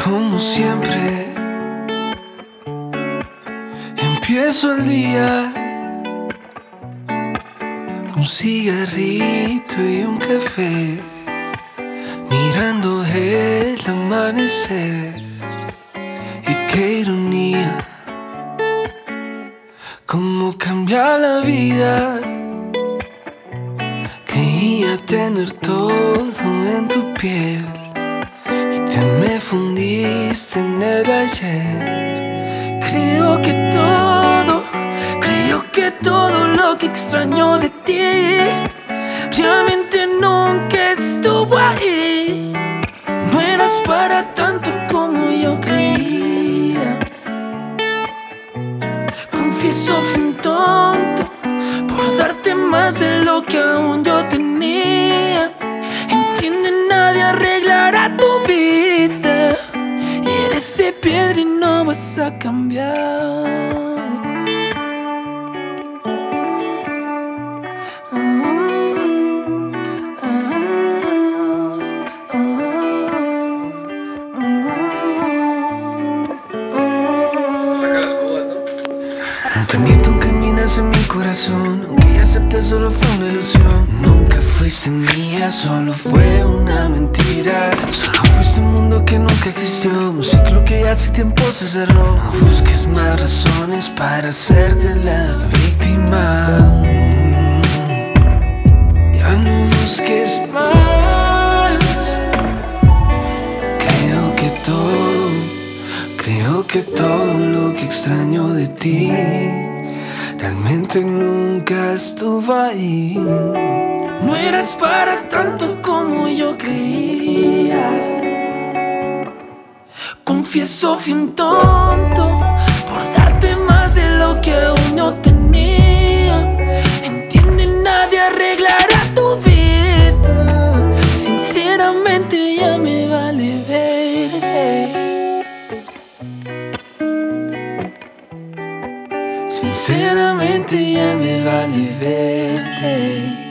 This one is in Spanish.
Como siempre, empiezo el día, un cigarrito y un café, mirando el amanecer. Y qué ironía, cómo cambia la vida. Creía tener todo en tu piel y te me fundiste en el ayer. Creo que todo lo que extraño de ti realmente nunca estuvo ahí. No eras para tanto como yo creía. Confieso fui un tonto por darte más de lo que aún yo tenía. Entiende, nadie arreglará tu vida. Eres de piedra y no vas a cambiar. No te miento, aunque minas en mi corazón, aunque ya acepté solo fue una ilusión. Nunca fuiste mía, solo fue una mentira. Solo fuiste un mundo que nunca existió, un ciclo que ya hace tiempo se cerró. No busques más razones para hacerte la víctima. Ya no busques más. Creo que todo lo que extraño de ti realmente nunca estuvo ahí. No eras para tanto como yo creía. Confieso fui un tonto por darte más de lo que aún no tenía. Entiende, nadie arreglará tu vida. Sinceramente ya me vale verte. Sinceramente ya me vale verte.